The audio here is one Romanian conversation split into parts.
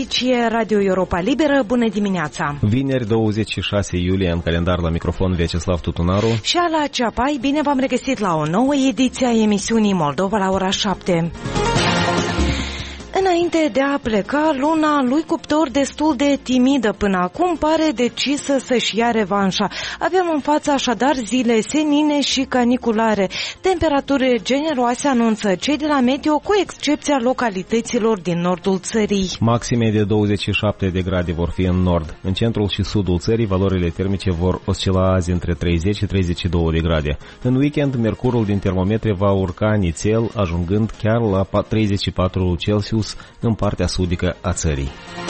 Aici e Radio Europa Liberă, bună dimineața! Vineri 26 iulie, în calendar, la microfon Vyacheslav Tutunaru și Ala Ceapai. Bine v-am regăsit la o nouă ediție a emisiunii Moldova la ora 7. Înainte de a pleca, luna lui cuptor, destul de timidă până acum, pare decisă să-și ia revanșa. Avem în față așadar zile senine și caniculare. Temperaturi generoase anunță cei de la Meteo, cu excepția localităților din nordul țării. Maxime de 27 de grade vor fi în nord. În centrul și sudul țării, valorile termice vor oscila azi între 30 și 32 de grade. În weekend, mercurul din termometre va urca nițel, ajungând chiar la 34 Celsius în partea sudică a țării.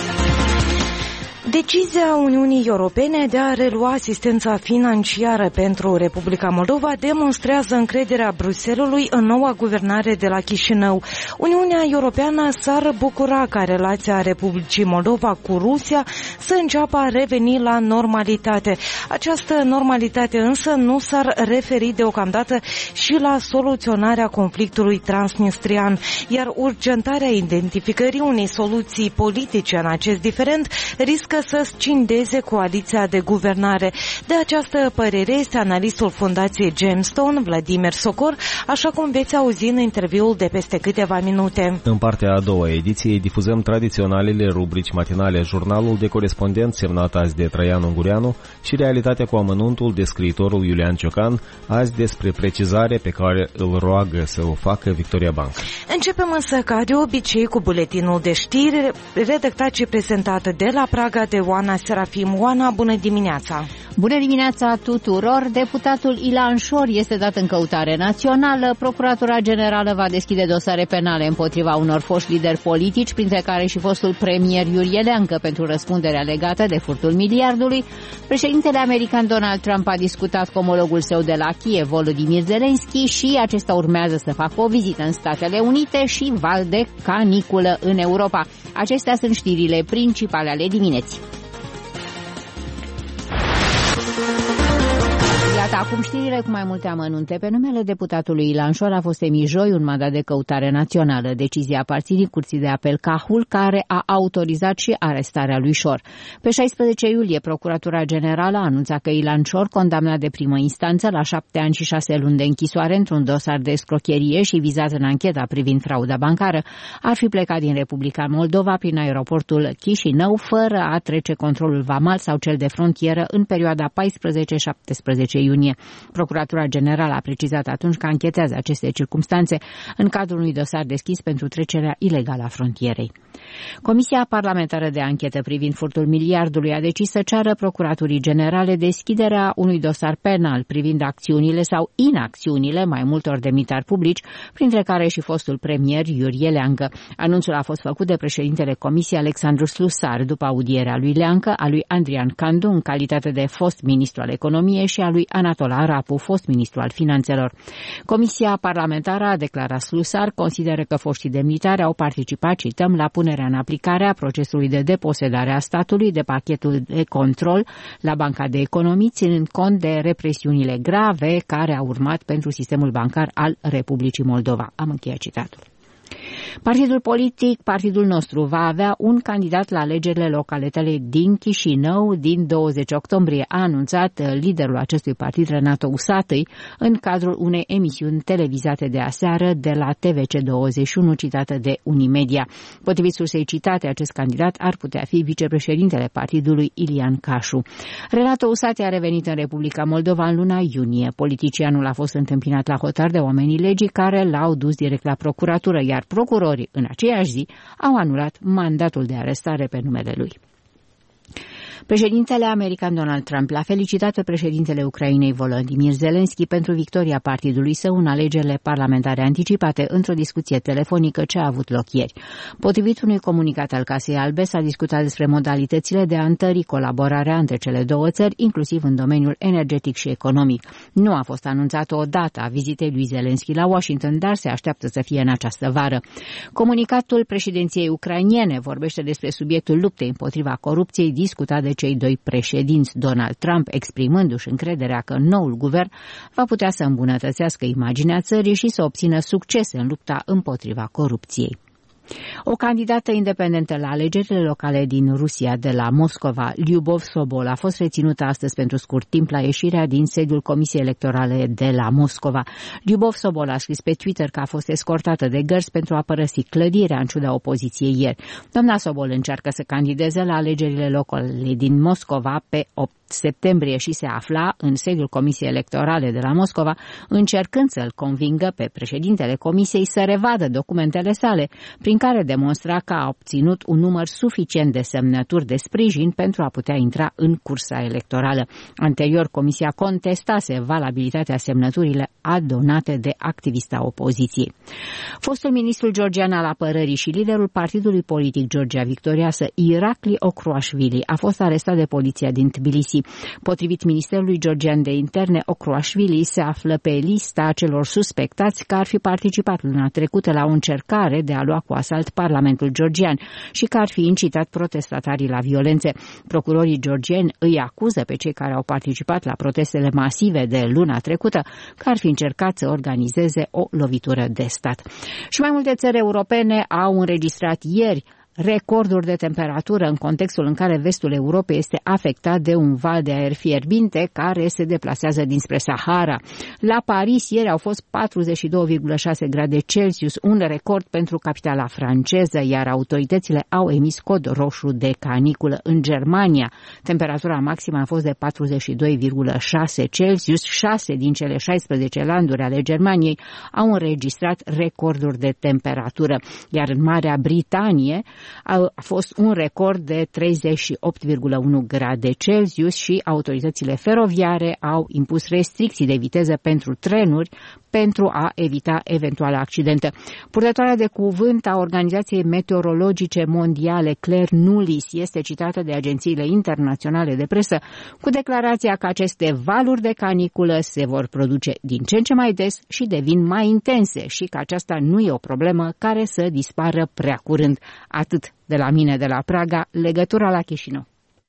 Decizia Uniunii Europene de a relua asistența financiară pentru Republica Moldova demonstrează încrederea Bruxellesului în noua guvernare de la Chișinău. Uniunea Europeană s-ar bucura ca relația Republicii Moldova cu Rusia să înceapă a reveni la normalitate. Această normalitate însă nu s-ar referi deocamdată și la soluționarea conflictului transnistrian, iar urgentarea identificării unei soluții politice în acest diferend riscă să scindeze coaliția de guvernare. De această părere este analistul Fundației Gemstone, Vladimir Socor, așa cum veți auzi în interviul de peste câteva minute. În partea a doua ediției difuzăm tradiționalele rubrici matinale, jurnalul de corespondent semnat azi de Traian Ungureanu și realitatea cu amănuntul de scriitorul Iulian Ciocan, azi despre precizare pe care îl roagă să o facă Victoria Bank. Începem însă ca de obicei cu buletinul de știri redactat și prezentat de la Praga de Oana Serafim. Oana, bună dimineața! Bună dimineața tuturor! Deputatul Ilan Șor este dat în căutare națională. Procuratura Generală va deschide dosare penale împotriva unor foști lideri politici, printre care și fostul premier Iurie Leancă, pentru răspunderea legată de furtul miliardului. Președintele american Donald Trump a discutat cu omologul său de la Kiev, Volodymyr Zelensky, și acesta urmează să facă o vizită în Statele Unite și val de caniculă în Europa. Acestea sunt știrile principale ale dimineții. Acum știrile cu mai multe amănunte. Pe numele deputatului Ilan Șor a fost emis joi un mandat de căutare națională. Decizia aparține Curții de Apel Cahul, care a autorizat și arestarea lui Șor. Pe 16 iulie, Procuratura Generală a anunțat că Ilan Șor, condamnat de primă instanță la 7 ani și 6 luni de închisoare într-un dosar de escrocherie și vizat în ancheta privind frauda bancară, ar fi plecat din Republica Moldova prin aeroportul Chișinău fără a trece controlul vamal sau cel de frontieră în perioada 14-17 iunie. Procuratura Generală a precizat atunci că anchetează aceste circumstanțe în cadrul unui dosar deschis pentru trecerea ilegală a frontierei. Comisia Parlamentară de Anchetă privind furtul miliardului a decis să ceară Procuraturii Generale deschiderea unui dosar penal privind acțiunile sau inacțiunile mai multor demnitari publici, printre care și fostul premier Iurie Leancă. Anunțul a fost făcut de președintele Comisiei Alexandru Slusar după audierea lui Leancă, a lui Andrian Candu în calitate de fost ministru al economiei și a lui Anatol Arapu, fost ministru al finanțelor. Comisia parlamentară, a declarat Slusar, consideră că foștii demnitari au participat, cităm, la punerea în aplicare a procesului de deposedare a statului de pachetul de control la Banca de Economii, ținând cont de represiunile grave care au urmat pentru sistemul bancar al Republicii Moldova. Am încheiat citatul. Partidul politic, Partidul Nostru, va avea un candidat la alegerile locale din Chișinău din 20 octombrie, a anunțat liderul acestui partid, Renato Usatăi, în cadrul unei emisiuni televizate de aseară de la TVC21, citată de Unimedia. Potrivit sursei citate, acest candidat ar putea fi vicepreședintele partidului Ilian Cașu. Renato Usatăi a revenit în Republica Moldova în luna iunie. Politicianul a fost întâmpinat la hotar de oamenii legii care l-au dus direct la procuratură, iar procurorii în aceeași zi au anulat mandatul de arestare pe numele lui. Președintele american Donald Trump l-a felicitat pe președintele Ucrainei Volodymyr Zelensky pentru victoria partidului său în alegerile parlamentare anticipate într-o discuție telefonică ce a avut loc ieri. Potrivit unui comunicat al Casei Albe, s-a discutat despre modalitățile de a întări colaborarea între cele două țări, inclusiv în domeniul energetic și economic. Nu a fost anunțată o dată a vizitei lui Zelensky la Washington, dar se așteaptă să fie în această vară. Comunicatul președinției ucrainiene vorbește despre subiectul luptei împotriva corupției discutat de cei doi președinți, Donald Trump exprimându-și încrederea că noul guvern va putea să îmbunătățească imaginea țării și să obțină succese în lupta împotriva corupției. O candidată independentă la alegerile locale din Rusia de la Moscova, Lyubov Sobol, a fost reținută astăzi pentru scurt timp la ieșirea din sediul Comisiei Electorale de la Moscova. Lyubov Sobol a scris pe Twitter că a fost escortată de gărzi pentru a părăsi clădirea în ciuda opoziției ieri. Doamna Sobol încearcă să candideze la alegerile locale din Moscova pe 8 septembrie și se afla în sediul Comisiei Electorale de la Moscova, încercând să-l convingă pe președintele Comisiei să revadă documentele sale, prin care demonstra că a obținut un număr suficient de semnături de sprijin pentru a putea intra în cursa electorală. Anterior, Comisia contestase valabilitatea semnăturile adunate de activista opoziției. Fostul ministru georgian al apărării și liderul partidului politic Georgia Victorioasă, Irakli Okruashvili, a fost arestat de poliția din Tbilisi. Potrivit Ministerului Georgian de Interne, Okruashvili se află pe lista celor suspectați că ar fi participat luna trecută la o încercare de a lua cu asalt Parlamentul georgian și că ar fi incitat protestatarii la violențe. Procurorii georgieni îi acuză pe cei care au participat la protestele masive de luna trecută că ar fi încercat să organizeze o lovitură de stat. Și mai multe țări europene au înregistrat ieri recorduri de temperatură în contextul în care vestul Europei este afectat de un val de aer fierbinte care se deplasează dinspre Sahara. La Paris ieri au fost 42,6 grade Celsius, un record pentru capitala franceză, iar autoritățile au emis cod roșu de caniculă. În Germania, temperatura maximă a fost de 42,6 Celsius, 6 din cele 16 landuri ale Germaniei au înregistrat recorduri de temperatură, iar în Marea Britanie a fost un record de 38,1 grade Celsius și autoritățile feroviare au impus restricții de viteză pentru trenuri pentru a evita eventuale accidente. Purtătoarea de cuvânt a Organizației Meteorologice Mondiale, Claire Nulis, este citată de agențiile internaționale de presă cu declarația că aceste valuri de caniculă se vor produce din ce în ce mai des și devin mai intense și că aceasta nu e o problemă care să dispară prea curând. Atât de la mine de la Praga, legătura la Chișinău.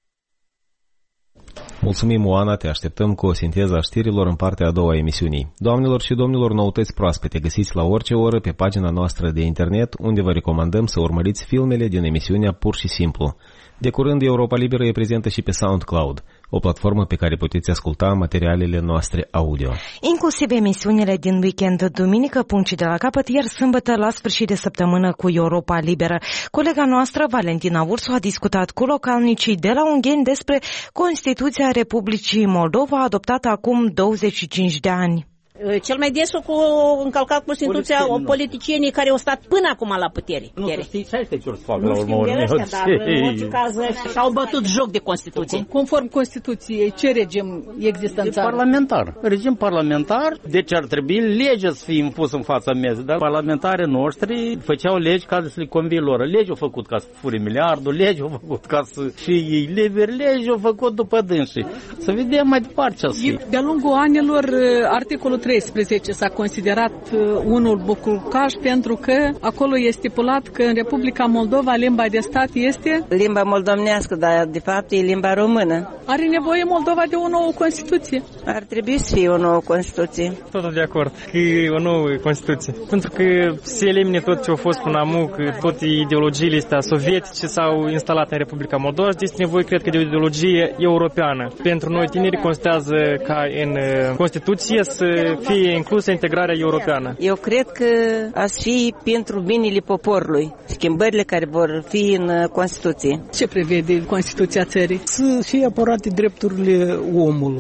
Mulțumim, Oana, te așteptăm cu o sinteză a știrilor în partea a doua a emisiunii. Doamnelor și domnilor, noutăți proaspete găsiți la orice oră pe pagina noastră de internet, unde vă recomandăm să urmăriți filmele din emisiunea Pur și Simplu. De curând, Europa Liberă e prezentă și pe SoundCloud, o platformă pe care puteți asculta materialele noastre audio. Inclusiv emisiunile din weekend, duminică, punct și de la capăt, iar sâmbătă la sfârșit de săptămână cu Europa Liberă. Colega noastră, Valentina Ursu, a discutat cu localnicii de la Ungheni despre Constituția Republicii Moldova, adoptată acum 25 de ani. Cel mai des cu încălcat Constituția politicienii care au stat până acum la putere. Nu știi ce este ce să facă la urmă. Dar în orice caz și-au bătut joc de Constituție. Conform Constituției, ce regim există în țară? Parlamentar. Regim parlamentar, deci ar trebui legea să fie impusă în fața mezei, dar parlamentarii noștri făceau legi ca să le convie lor. Legi au făcut ca să fure miliardul, legi au făcut ca să și ei liberi, legi au făcut după dânsii. Să vedem mai departe ce să fie. De-a lungul anilor, articolul 13 s-a considerat unul bucurcaș pentru că acolo este stipulat că în Republica Moldova limba de stat este limba moldomnească, dar de fapt e limba română. Are nevoie Moldova de o nouă Constituție. Ar trebui să fie o nouă Constituție. Totul de acord că e o nouă Constituție. Pentru că se elimine tot ce a fost până acum, că toate ideologiile astea sovietice s-au instalat în Republica Moldova și este nevoie, cred că, de o ideologie europeană. Pentru noi tinerii constează ca în Constituție să fie inclusă integrarea europeană. Eu cred că ar fi pentru binele poporului, schimbările care vor fi în Constituție. Ce prevede Constituția țării? Să fie apărate drepturile omului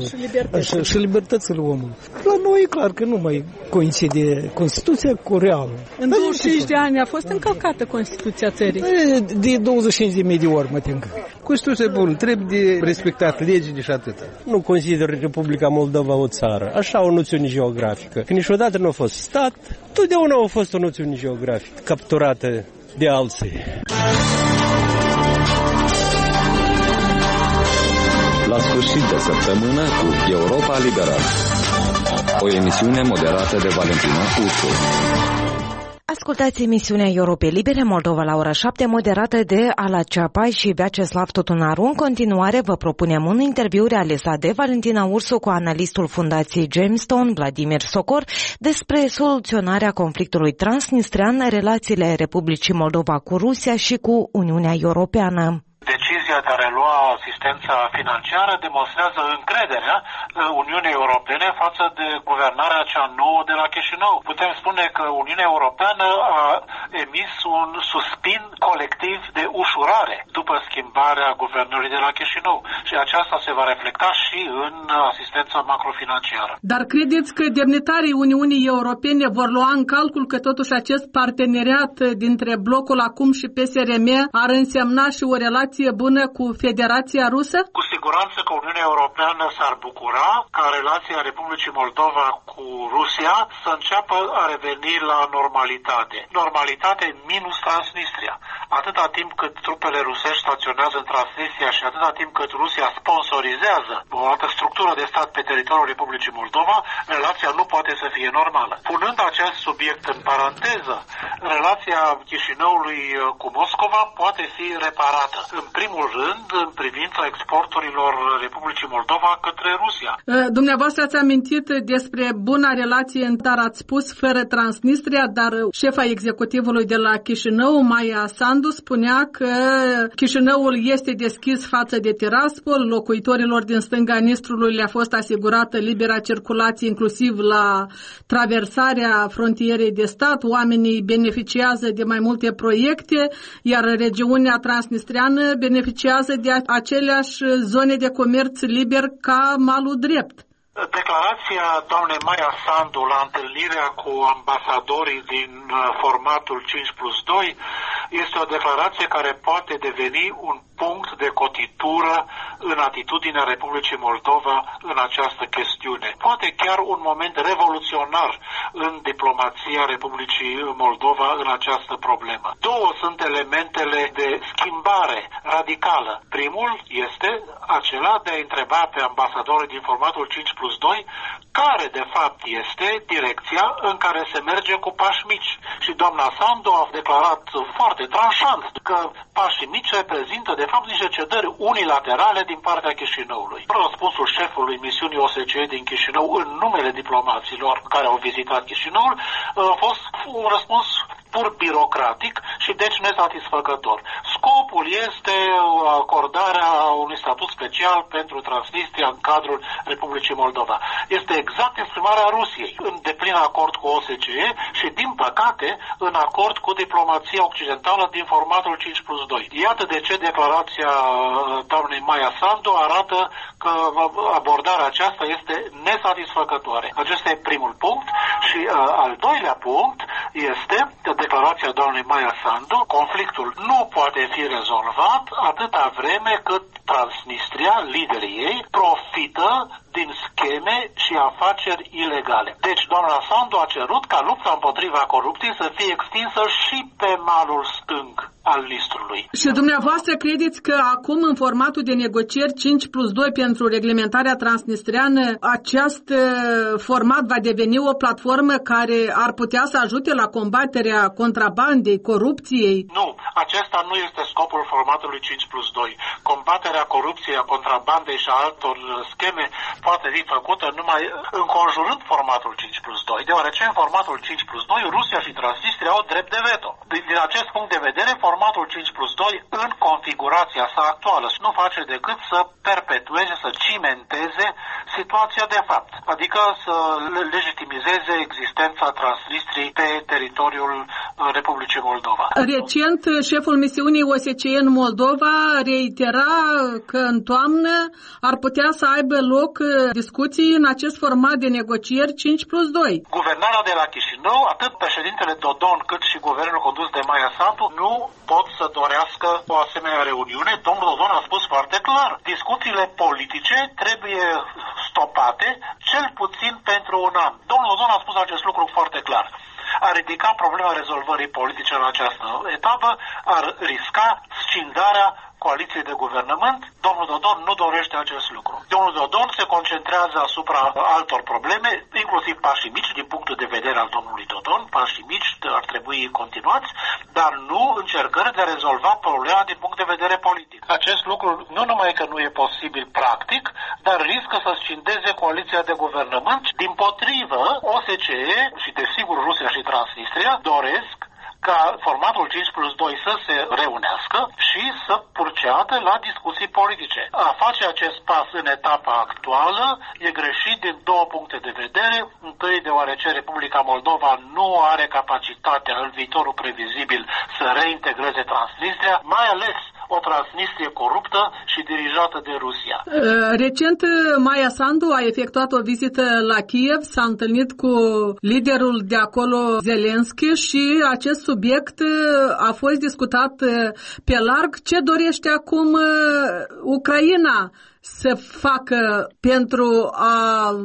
și libertățile omului. La noi e clar că nu mai coincide Constituția cu realul. În 25 de ani a fost încălcată Constituția țării. De 25.000 de ori, mă tem. Constituția e bună, trebuie respectat legile și atât. Nu consider Republica Moldova o țară, așa o noțiune geografică. Că niciodată nu a fost stat, totdeauna a fost o noțiune geografică, capturată de alții. La sfârșit de săptămână cu Europa Liberă. O emisiune moderată de Valentina Ursu. Ascultați emisiunea Europei Libere Moldova la ora 7, moderată de Ala Ceapai și Vyacheslav Tutunaru. În continuare vă propunem un interviu realizat de Valentina Ursu cu analistul Fundației Gemstone, Vladimir Socor, despre soluționarea conflictului transnistrian, relațiile Republicii Moldova cu Rusia și cu Uniunea Europeană. Decizia de a relua asistența financiară demonstrează încrederea Uniunii Europene față de guvernarea cea nouă de la Chișinău. Putem spune că Uniunea Europeană a emis un suspin colectiv de ușurare după schimbarea guvernării de la Chișinău și aceasta se va reflecta și în asistența macrofinanciară. Dar credeți că demnitarii Uniunii Europene vor lua în calcul că totuși acest parteneriat dintre blocul acum și PSRM ar însemna și o relație bună cu Federația Rusă? Cu siguranță că Uniunea Europeană s-ar bucura ca relația Republicii Moldova cu Rusia să înceapă a reveni la normalitate. Normalitate minus Transnistria. Atâta timp cât trupele rusești staționează în Transnistria și atâta timp cât Rusia sponsorizează o altă structură de stat pe teritoriul Republicii Moldova, relația nu poate să fie normală. Punând acest subiect în paranteză, relația Chișinăului cu Moscova poate fi reparată. În primul rând, în privința exporturilor Republicii Moldova către Rusia. Dumneavoastră ați amintit despre buna relație, dar ați spus fără Transnistria, dar șefa executivului de la Chișinău, Maia Sandu, spunea că Chișinăul este deschis față de Tiraspol, locuitorilor din stânga Nistrului le-a fost asigurată libera circulație, inclusiv la traversarea frontierei de stat, oamenii beneficiază de mai multe proiecte, iar regiunea transnistriană beneficiază de aceleași zone de comerț liber ca malul drept. Declarația doamnei Maia Sandu la întâlnirea cu ambasadorii din formatul 5+2 este o declarație care poate deveni un punct de cotitură în atitudinea Republicii Moldova în această chestiune. Poate chiar un moment revoluționar în diplomația Republicii Moldova în această problemă. Două sunt elementele de schimbare radicală. Primul este acela de a întreba pe ambasadorii din formatul 5+2 care de fapt este direcția în care se merge cu pași mici. Și doamna Sandu a declarat foarte tranșant că pașii mici reprezintă de fapt niște cedări unilaterale din partea Chișinăului. Răspunsul șefului misiunii OSCE din Chișinău în numele diplomaților care au vizitat Chișinăul a fost un răspuns pur birocratic și deci nesatisfăcător. Scopul este acordarea unui statut special pentru Transnistria în cadrul Republicii Moldova. Este exact exprimarea Rusiei, în deplin acord cu OSCE și, din păcate, în acord cu diplomația occidentală din formatul 5+2. Iată de ce declarația doamnei Maia Sandu arată că abordarea aceasta este nesatisfăcătoare. Acesta e primul punct și al doilea punct este declarația doamnei Maia Sandu. Conflictul nu poate fi rezolvat atâta vreme cât Transnistria, liderii ei, profită din scheme și afaceri ilegale. Deci, doamna Sandu a cerut ca lupta împotriva corupției să fie extinsă și pe malul stâng al Nistrului. Și dumneavoastră credeți că acum, în formatul de negocieri 5+2 pentru reglementarea transnistriană, acest format va deveni o platformă care ar putea să ajute la combaterea contrabandei, corupției? Nu, acesta nu este scopul formatului 5+2. Combaterea corupției, a contrabandei și a altor scheme poate fi făcută numai înconjurând formatul 5+2, deoarece în formatul 5+2 Rusia și Transnistria au drept de veto. Din acest punct de vedere, formatul 5+2 în configurația sa actuală nu face decât să perpetueze, să cimenteze situația de fapt, adică să legitimizeze existența Transnistriei pe teritoriul Republicii Moldova. Recent, șeful misiunii OSCE în Moldova reitera că în toamnă ar putea să aibă loc discuții în acest format de negocieri 5+2. Guvernarea de la Chișinău, atât președintele Dodon cât și guvernul condus de Maia Sandu nu pot să dorească o asemenea reuniune. Domnul Dodon a spus foarte clar, discuțiile politice trebuie stopate cel puțin pentru un an. Domnul Dodon a spus acest lucru foarte clar. A ridica problema rezolvării politice în această etapă, ar risca scindarea coaliției de guvernământ, domnul Dodon nu dorește acest lucru. Domnul Dodon se concentrează asupra altor probleme, inclusiv pașii mici din punctul de vedere al domnului Dodon. Pașii mici ar trebui continuați, dar nu încercări de a rezolva problema din punct de vedere politic. Acest lucru nu numai că nu e posibil practic, dar riscă să scindeze coaliția de guvernământ. Dimpotrivă, OSCE și desigur Rusia și Transnistria doresc ca formatul 5+2 să se reunească și să proceadă la discuții politice. A face acest pas în etapa actuală e greșit din două puncte de vedere. Întâi, deoarece Republica Moldova nu are capacitatea în viitorul previzibil să reintegreze Transnistria, mai ales o Transnistrie coruptă și dirijată de Rusia. Recent, Maia Sandu a efectuat o vizită la Kiev, s-a întâlnit cu liderul de acolo, Zelensky, și acest subiect a fost discutat pe larg. Ce dorește acum Ucraina să facă pentru a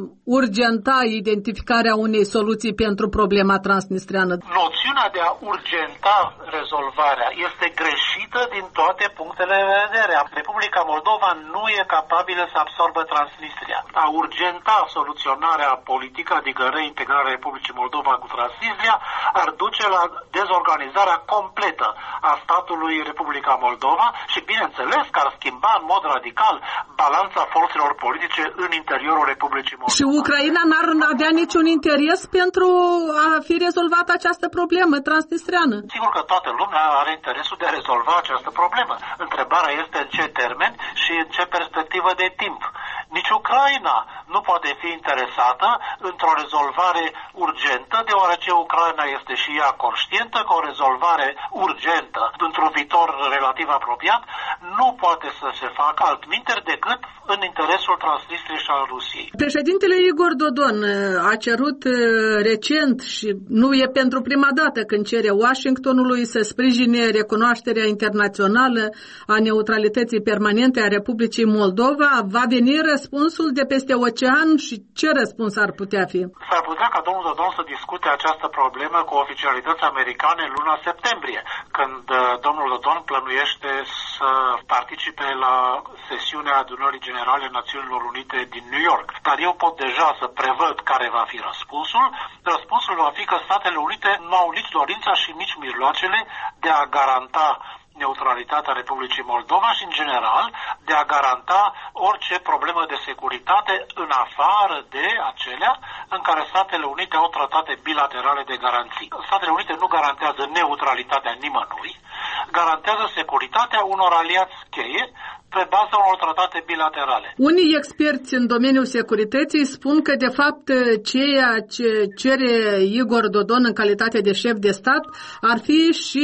urgenta identificarea unei soluții pentru problema transnistriană? Noțiunea de a urgenta rezolvarea este greșită din toate punctele de vedere. Republica Moldova nu e capabilă să absorbă Transnistria. A urgenta soluționarea politică, adică reintegrarea Republicii Moldova cu Transnistria, ar duce la dezorganizarea completă a statului Republica Moldova și, bineînțeles, că ar schimba în mod radical balanța forțelor politice în interiorul Republicii Moldova. Și Ucraina n-ar avea niciun interes pentru a fi rezolvată această problemă transnistriană? Sigur că toată lumea are interesul de a rezolva această problemă. Întrebarea este în ce termeni și în ce perspectivă de timp. Nici Ucraina nu poate fi interesată într-o rezolvare urgentă, deoarece Ucraina este și ea conștientă că o rezolvare urgentă într-un viitor relativ apropiat nu poate să se facă altminteri decât în interesul Transnistriei și al Rusiei. Președintele Igor Dodon a cerut recent, și nu e pentru prima dată când cere Washingtonului să sprijine recunoașterea internațională a neutralității permanente a Republicii Moldova. Va veni răspunsul de peste ocean și ce răspuns ar putea fi? S-ar putea ca domnul Dodon să discute această problemă cu oficialități americane în luna septembrie, când domnul Dodon plănuiește să participe la sesiunea adunării generale Națiunilor Unite din New York. Dar eu pot deja să prevăd care va fi răspunsul. Răspunsul va fi că Statele Unite nu au nici dorința și nici mijloacele de a garanta neutralitatea Republicii Moldova și, în general, de a garanta orice problemă de securitate în afară de acelea în care Statele Unite au tratate bilaterale de garanții. Statele Unite nu garantează neutralitatea nimănui, garantează securitatea unor aliați cheie pe baza unor tratate bilaterale. Unii experți în domeniul securității spun că, de fapt, ceea ce cere Igor Dodon în calitate de șef de stat ar fi și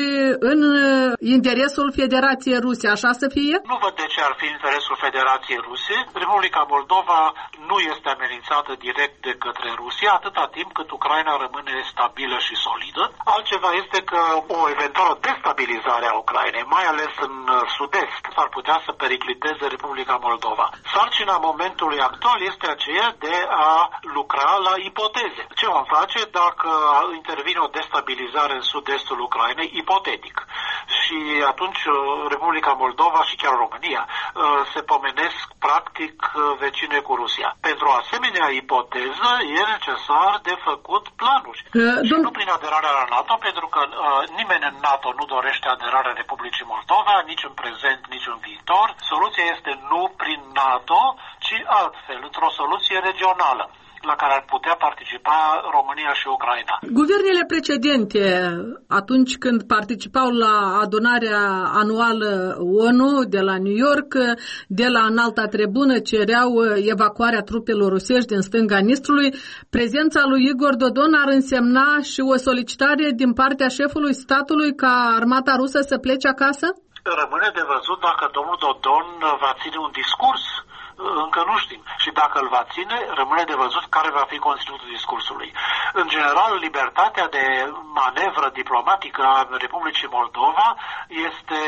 în interesul Federației Ruse. Așa să fie? Nu văd de ce ar fi interesul Federației Ruse. Republica Moldova nu este amenințată direct de către Rusia atâta timp cât Ucraina rămâne stabilă și solidă. Altceva este că o eventuală destabilizare a Ucrainei, mai ales în sud-est, s-ar putea să pericliteze Republica Moldova. Sarcina momentului actual este aceea de a lucra la ipoteze. Ce vom face dacă intervine o destabilizare în sud-estul Ucrainei, ipotetic? Și atunci Republica Moldova și chiar România se pomenesc practic vecine cu Rusia. Pentru o asemenea ipoteză e necesar de făcut planuri. Și nu prin aderarea la NATO, pentru că nimeni în NATO nu dorește aderarea Republicii Moldova, nici în prezent, nici în viitor. Soluția este nu prin NATO, ci altfel, într-o soluție regională la care ar putea participa România și Ucraina. Guvernele precedente, atunci când participau la adunarea anuală ONU de la New York, de la înalta tribună cereau evacuarea trupelor rusești din stânga Nistrului. Prezența lui Igor Dodon ar însemna și o solicitare din partea șefului statului ca armata rusă să plece acasă? Rămâne de văzut dacă domnul Dodon va ține un discurs. Încă nu știm. Și dacă îl va ține, rămâne de văzut care va fi conținutul discursului. În general, libertatea de manevră diplomatică a Republicii Moldova este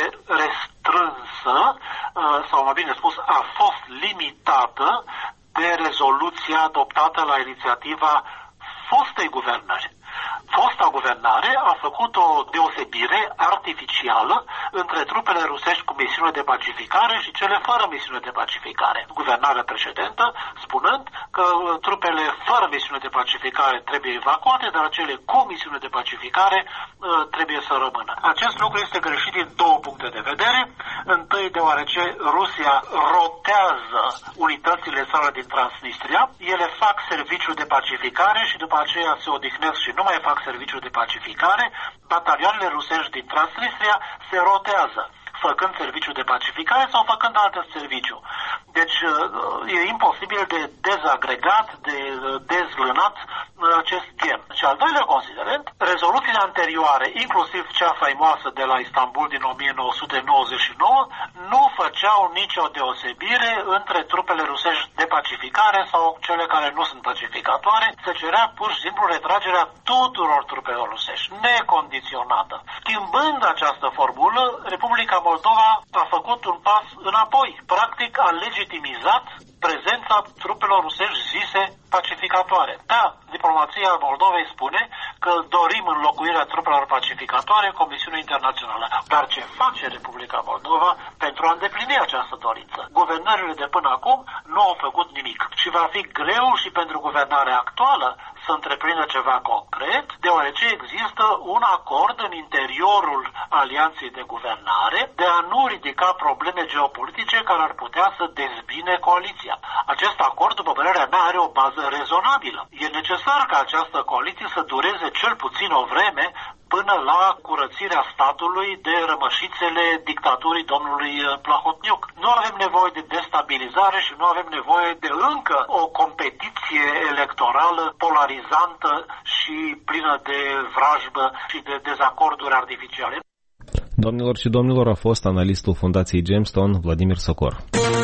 restrânsă, sau mai bine spus, a fost limitată de rezoluția adoptată la inițiativa fostei guvernări. Fosta guvernare a făcut o deosebire artificială între trupele rusești cu misiune de pacificare și cele fără misiune de pacificare. Guvernarea precedentă spunând că trupele fără misiune de pacificare trebuie evacuate, dar cele cu misiune de pacificare trebuie să rămână. Acest lucru este greșit din două puncte de vedere. Întâi, deoarece Rusia rotează unitățile sale din Transnistria, ele fac serviciu de pacificare și după aceea se odihnesc și nu mai fac serviciu de pacificare. Batalioanele rusești din Transnistria se rotează, făcând serviciu de pacificare sau făcând alt serviciu. Deci e imposibil de dezagregat, de dezlănat acest gen. Și al doilea considerent, rezoluțiile anterioare, inclusiv cea faimoasă de la Istanbul din 1999, nu făceau nicio deosebire între trupele rusești de pacificare sau cele care nu sunt pacificatoare. Se cerea pur și simplu retragerea tuturor trupelor rusești, necondiționată. Schimbând această formulă, Republica Moldova a făcut un pas înapoi. Practic a legitimizat prezența trupelor rusești zise pacificatoare. Da, diplomația Moldovei spune că dorim înlocuirea trupelor pacificatoare cu o misiune internațională. Dar ce face Republica Moldova pentru a îndeplini această dorință? Guvernările de până acum nu au făcut nimic și va fi greu și pentru guvernarea actuală să întreprindă ceva concret, deoarece există un acord în interiorul alianței de guvernare de a nu ridica probleme geopolitice care ar putea să dezbine coaliția. Acest acord, după părerea mea, are o bază rezonabilă. E necesar ca această coaliție să dureze cel puțin o vreme până la curățirea statului de rămășițele dictaturii domnului Plahotniuc. Nu avem nevoie de destabilizare și nu avem nevoie de încă o competiție electorală polarizantă și plină de vrajbă și de dezacorduri artificiale. Doamnelor și domnilor, a fost analistul Fundației Gemstone, Vladimir Socor.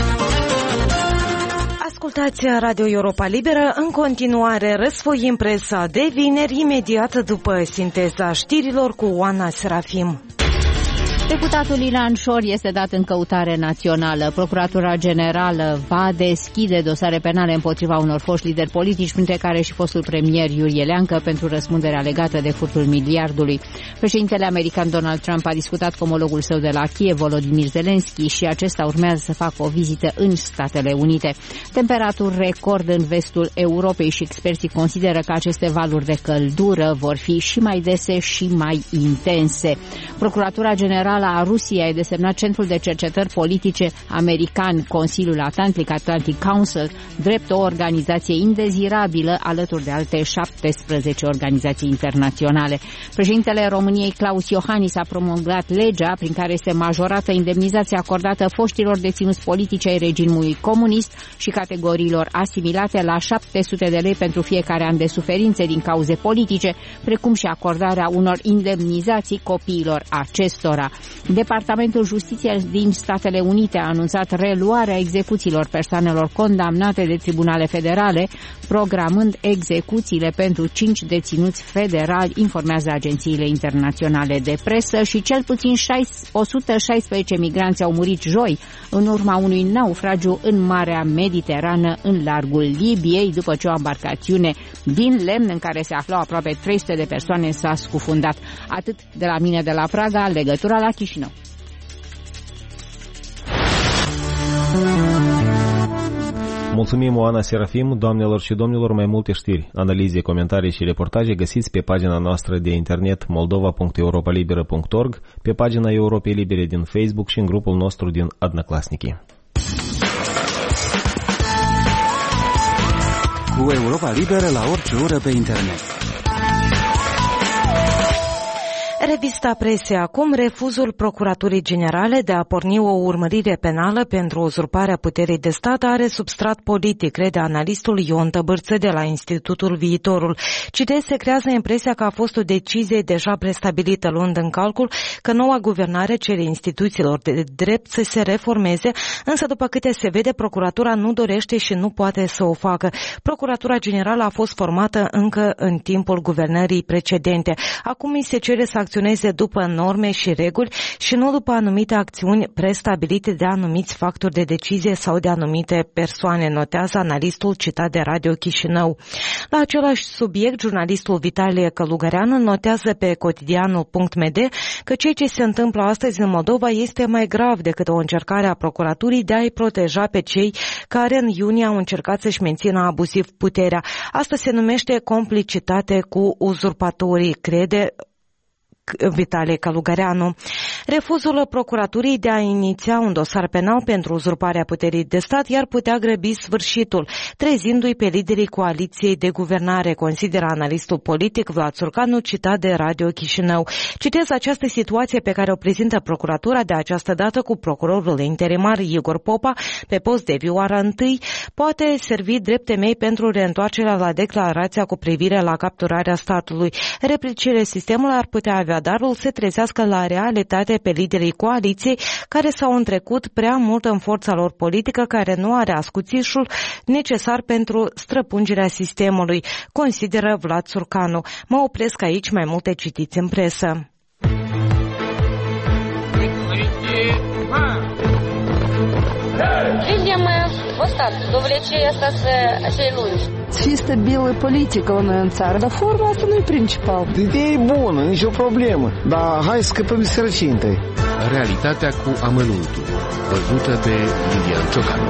Ascultați Radio Europa Liberă, în continuare răsfoim presa de vineri, imediat după sinteza știrilor cu Oana Serafim. Deputatul Ilan Șor este dat în căutare națională. Procuratura Generală va deschide dosare penale împotriva unor foști lideri politici, printre care și fostul premier Iurie Leancă, pentru răspunderea legată de furtul miliardului. Președintele american Donald Trump a discutat cu omologul său de la Kiev, Volodymyr Zelensky, și acesta urmează să facă o vizită în Statele Unite. Temperaturi record în vestul Europei și experții consideră că aceste valuri de căldură vor fi și mai dese și mai intense. Procuratura Generală a Rusiei a desemnat Centrul de Cercetări Politice American, Consiliul Atlantic Council, drept o organizație indezirabilă alături de alte 17 organizații internaționale. Președintele României Claus Iohannis a promulgat legea prin care este majorată indemnizația acordată foștilor deținuți politici ai regimului comunist și categoriilor asimilate la 700 de lei pentru fiecare an de suferințe din cauze politice, precum și acordarea unor indemnizații copiilor acestora. Departamentul Justiției din Statele Unite a anunțat reluarea execuțiilor persoanelor condamnate de tribunale federale, programând execuțiile pentru 5 deținuți federali, informează agențiile internaționale de presă, și cel puțin 116 migranți au murit joi în urma unui naufragiu în Marea Mediterană, în largul Libiei, după ce o embarcațiune din lemn în care se aflau aproape 300 de persoane s-a scufundat. Atât de la mine de la Praga, legătura la Chișinău. Mulțumim, Oana Serafim. Doamnelor și domnilor, mai multe știri, analize, comentarii și reportaje găsiți pe pagina noastră de internet moldova.europalibera.org, pe pagina Europei Libere din Facebook și în grupul nostru din Adnăclasnici. Cu Europa Liberă la orice oră pe internet. Revista Presei acum, refuzul Procuraturii Generale de a porni o urmărire penală pentru uzurparea puterii de stat are substrat politic, crede analistul Ion Tăbârță de la Institutul Viitorul. Citez, se creează impresia că a fost o decizie deja prestabilită, luând în calcul că noua guvernare cere instituțiilor de drept să se reformeze, însă după câte se vede, Procuratura nu dorește și nu poate să o facă. Procuratura Generală a fost formată încă în timpul guvernării precedente. Acum îi se cere să acționeze după norme și reguli și nu după anumite acțiuni prestabilite de anumiți factori de decizie sau de anumite persoane, notează analistul citat de Radio Chișinău. La același subiect, jurnalistul Vitalie Călugăreanu notează pe cotidianul.md că ceea ce se întâmplă astăzi în Moldova este mai grav decât o încercare a procuraturii de a-i proteja pe cei care în iunie au încercat să-și mențină abuziv puterea. Asta se numește complicitate cu uzurpatorii, crede Vitalie Călugăreanu. Refuzul procuraturii de a iniția un dosar penal pentru uzurparea puterii de stat i-ar putea grăbi sfârșitul, trezindu-i pe liderii coaliției de guvernare, consideră analistul politic Vlad Țurcanu, citat de Radio Chișinău. Citez această situație pe care o prezintă procuratura de această dată cu procurorul interimar Igor Popa pe post de vioară întâi, poate servi drept temei pentru reîntoarcerea la declarația cu privire la capturarea statului. Replicile sistemului ar putea avea darul să trezească la realitate pe liderii coaliției care s-au întrecut prea mult în forța lor politică, care nu are ascuțișul necesar pentru străpungerea sistemului, consideră Vlad Țurcanu. Mă opresc aici, mai multe citiți în presă. Видим вот так, довлечение остаться acei lungi. Și stabilă politică în țară, dar forma asta nu e principal. Ideea e bună, nicio problemă, dar hai să scăpăm de sărăcie întâi. Realitatea cu amănuntul, văzută de Lilian Ciocan.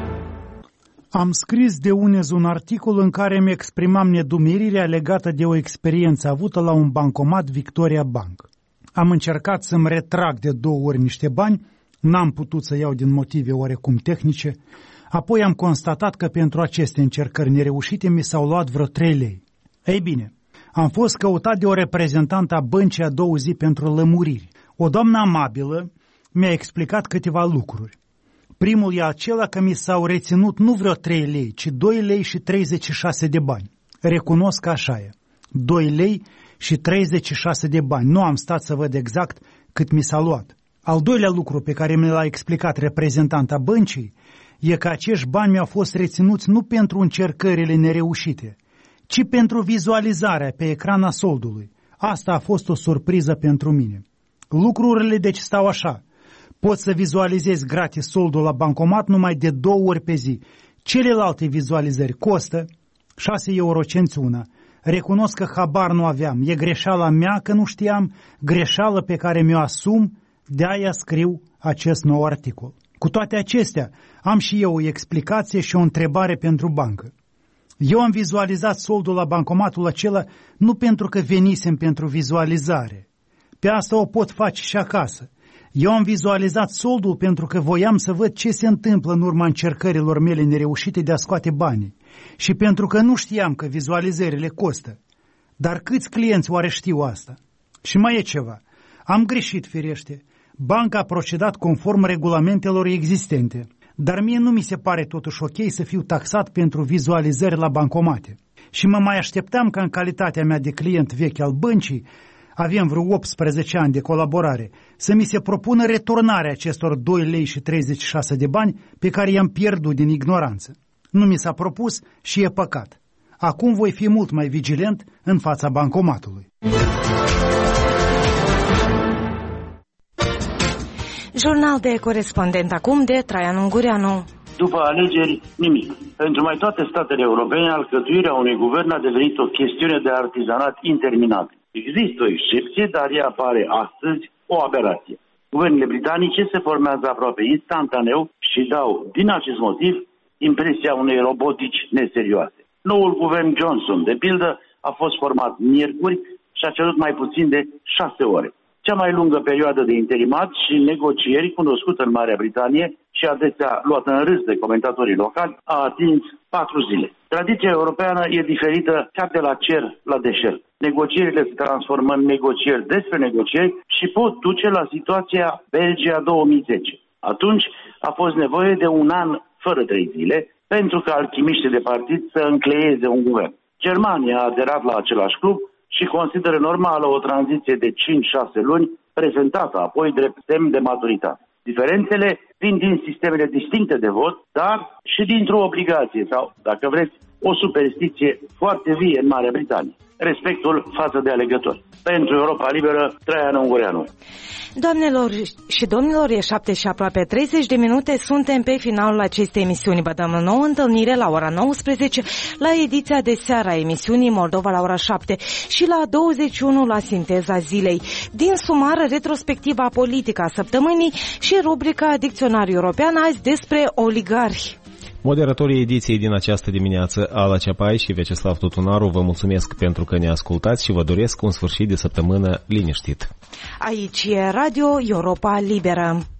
Am scris de unez un articol în care îmi exprimam nedumerirea legată de o experiență avută la un bancomat Victoria Bank. Am încercat să-mi retrag de 2 ori niște bani, n-am putut să iau din motive oarecum tehnice, apoi am constatat că pentru aceste încercări nereușite mi s-au luat vreo 3 lei. Ei bine, am fost căutat de o reprezentantă a băncii a doua zi pentru lămuriri. O doamnă amabilă mi-a explicat câteva lucruri. Primul e acela că mi s-au reținut nu vreo 3 lei, ci 2 lei și 36 de bani. Recunosc că așa e. 2 lei și 36 de bani. Nu am stat să văd exact cât mi s-a luat. Al doilea lucru pe care mi l-a explicat reprezentanta băncii e că acești bani mi-au fost reținuți nu pentru încercările nereușite, ci pentru vizualizarea pe ecran a soldului. Asta a fost o surpriză pentru mine. Lucrurile deci stau așa. Poți să vizualizezi gratis soldul la bancomat numai de 2 ori pe zi. Celelalte vizualizări costă 6 eurocenți una. Recunosc că habar nu aveam. E greșeala mea că nu știam, greșeală pe care mi-o asum, de-aia scriu acest nou articol. Cu toate acestea, am și eu o explicație și o întrebare pentru bancă. Eu am vizualizat soldul la bancomatul acela nu pentru că venisem pentru vizualizare. Pe asta o pot face și acasă. Eu am vizualizat soldul pentru că voiam să văd ce se întâmplă în urma încercărilor mele nereușite de a scoate banii. Și pentru că nu știam că vizualizările costă. Dar câți clienți oare știu asta? Și mai e ceva. Am greșit, firește. Banca a procedat conform regulamentelor existente. Dar mie nu mi se pare totuși ok să fiu taxat pentru vizualizări la bancomate. Și mă mai așteptam ca în calitatea mea de client vechi al băncii, avem vreo 18 ani de colaborare, să mi se propună returnarea acestor 2 lei și 36 de bani pe care i-am pierdut din ignoranță. Nu mi s-a propus și e păcat. Acum voi fi mult mai vigilent în fața bancomatului. Jurnal de corespondent acum de Traian Ungureanu. După alegeri, nimic. Pentru mai toate statele europene, alcătuirea unui guvern a devenit o chestiune de artizanat interminabil. Există o excepție, dar ea apare astăzi o aberație. Guvernele britanice se formează aproape instantaneu și dau, din acest motiv, impresia unei robotici neserioase. Noul guvern Johnson, de pildă, a fost format miercuri și a cerut mai puțin de 6 ore. Cea mai lungă perioadă de interimat și negocieri cunoscută în Marea Britanie și adesea luată în râs de comentatorii locali, a atins 4 zile. Tradiția europeană e diferită ca de la cer la deșert. Negocierile se transformă în negocieri despre negocieri și pot duce la situația Belgia 2010. Atunci a fost nevoie de 1 an fără 3 zile pentru ca alchimiștii de partid să încleieze un guvern. Germania a aderat la același club și consideră normală o tranziție de 5-6 luni, prezentată apoi drept semn de maturitate. Diferențele vin din sistemele distincte de vot, dar și dintr-o obligație sau, dacă vreți, o superstiție foarte vie în Marea Britanie. respectul față de alegători. Pentru Europa Liberă, Traian Ungureanu. Doamnelor și domnilor, e 7 și aproape 30 de minute, suntem pe finalul acestei emisiuni. Vă dăm o nouă întâlnire la ora 19 la ediția de seară a emisiunii Moldova la ora 7 și la 21 la Sinteza Zilei. Din sumar, retrospectiva politică a săptămânii și rubrica Dicționariul European azi despre oligarhi. Moderatorii ediției din această dimineață, Ala Ceapai și Vyacheslav Tutunaru, vă mulțumesc pentru că ne ascultați și vă doresc un sfârșit de săptămână liniștit. Aici e Radio Europa Liberă.